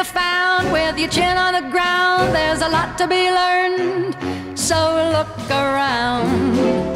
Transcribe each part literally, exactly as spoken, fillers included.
you found with your chin on the ground. There's a lot to be learned, so look around.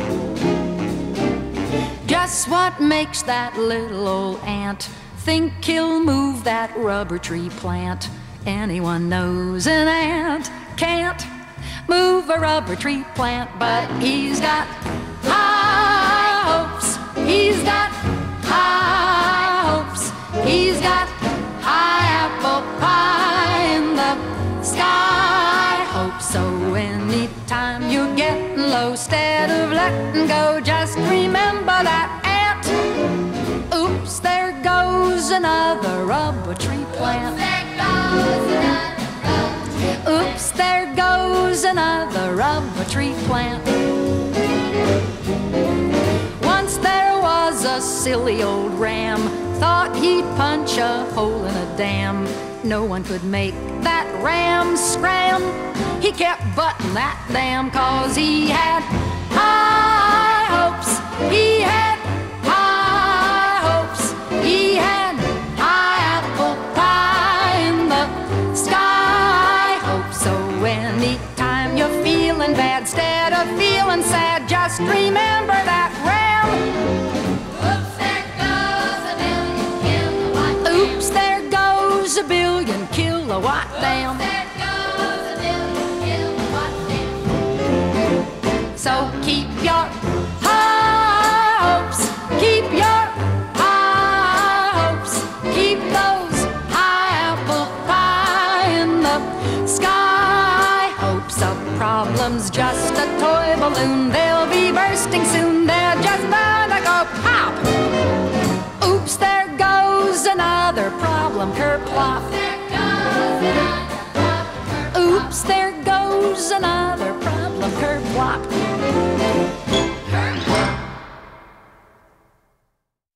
Just what makes that little old ant think he'll move that rubber tree plant? Anyone knows an ant can't move a rubber tree plant, but he's got high hopes. He's got high hopes. He's got high apple pie in the sky. Hope so anytime you're getting low, instead of letting go, just remember that ant. Oops, there goes another rubber tree plant. Oops, there goes another rubber tree plant. Once there was a silly old ram, thought he'd punch a hole in a dam. No one could make that ram scram. He kept butting that dam, cause he had high hopes. He had high hopes. He had high apple pie in the sky. Hope so anytime you're feeling bad, instead of feeling sad, just remember that ram. Oops, there goes a billion kilowatt dam. So keep your high hopes, keep your high hopes, keep those high apple pie in the sky. Hopes of problems just a toy balloon. They'll be bursting soon, they're just bound to go pop. Oops, there goes another problem kerplop. Oops, there goes another problem kerplop.